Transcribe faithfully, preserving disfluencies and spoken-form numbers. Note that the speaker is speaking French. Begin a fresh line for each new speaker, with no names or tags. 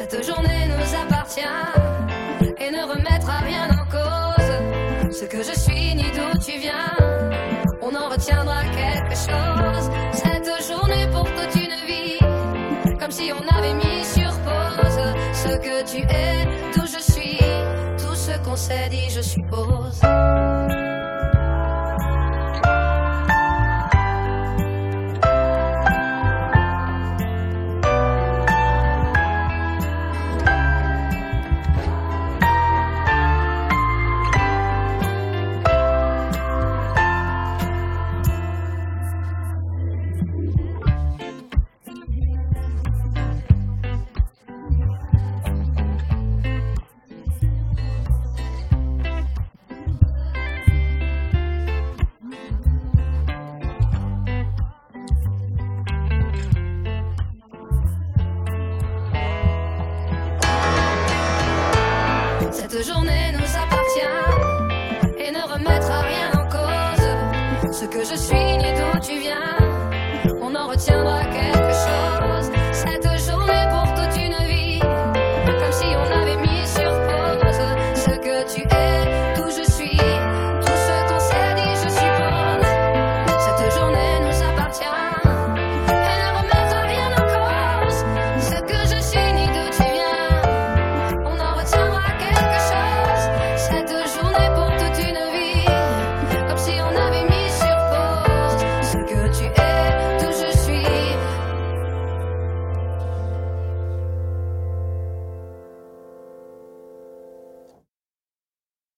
Cette journée nous appartient et ne remettra rien en cause. Ce que je suis ni d'où tu viens, on en retiendra quelque chose. Cette journée pour toute une vie, comme si on avait mis sur pause ce que tu es, d'où je suis, tout ce qu'on s'est dit, je suppose. Cette journée nous appartient et ne remettra rien en cause. Ce que je suis ni d'où tu viens, on en retiendra quelque chose.